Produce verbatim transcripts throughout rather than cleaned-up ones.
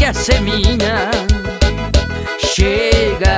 quer ser minha. Chega,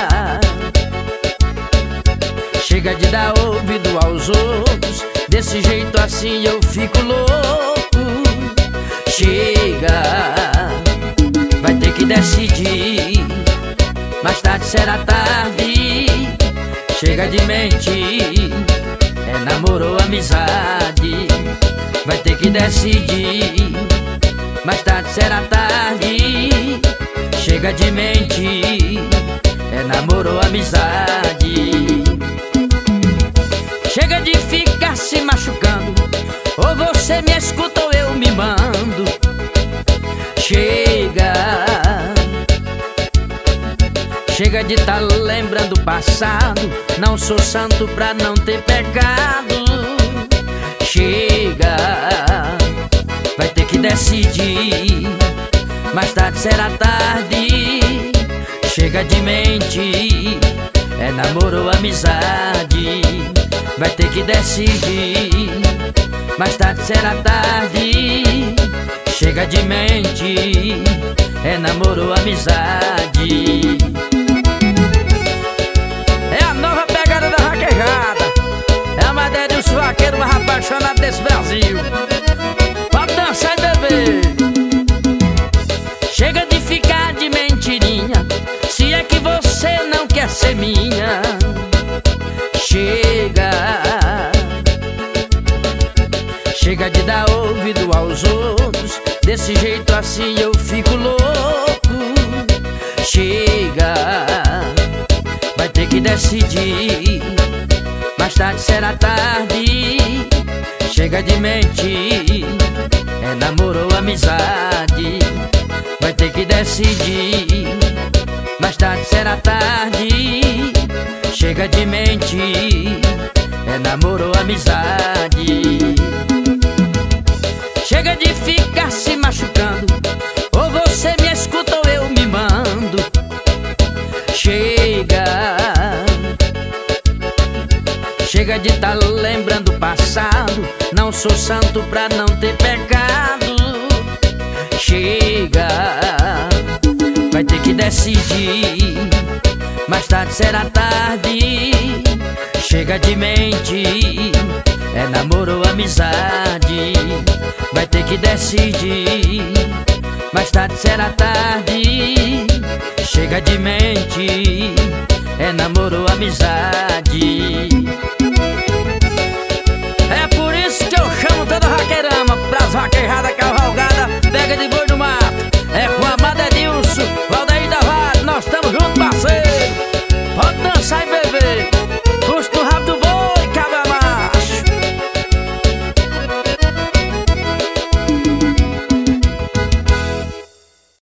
chega de dar ouvido aos outros. Desse jeito assim eu fico louco. Chega, vai ter que decidir. Mais tarde será tarde. Chega de mentir, é namoro ou amizade. Vai ter que decidir. Mais tarde será tarde. Chega de mentir, é namoro ou amizade. Chega de ficar se machucando. Ou você me escuta ou eu me mando. Chega, chega de tá lembrando o passado. Não sou santo pra não ter pecado. Chega, vai ter que decidir. Mais tarde será tarde. Chega de mentir, é namoro ou amizade. Vai ter que decidir. Mais tarde será tarde. Chega de mentir, é namoro ou amizade. É a nova pegada da vaquejada. É a madeira e o suaqueiro mais apaixonado desse Brasil. Pode dançar e beber. Chega de ficar de mentirinha. Se é que você não quer ser minha. Chega, chega de dar ouvido aos outros. Desse jeito assim eu fico louco. Chega, vai ter que decidir. Mais tarde será tarde. Chega de mentir, é namoro ou amizade. Vai ter que decidir. Mais tarde será tarde. Chega de mentir, é namoro ou amizade. Chega de ficar se machucando. Ou você me escuta ou eu me mando. Chega, chega de tá lembrando o passado. Não sou santo pra não ter pecado. Chega, vai ter que decidir. Mais tarde será tarde. Chega de mentir, é namoro ou amizade. Vai ter que decidir. Mais tarde será tarde. Chega de mentir, é namoro ou amizade. É por isso que eu chamo toda vaqueirama pras vaquejadas cavalgada. Pega de boi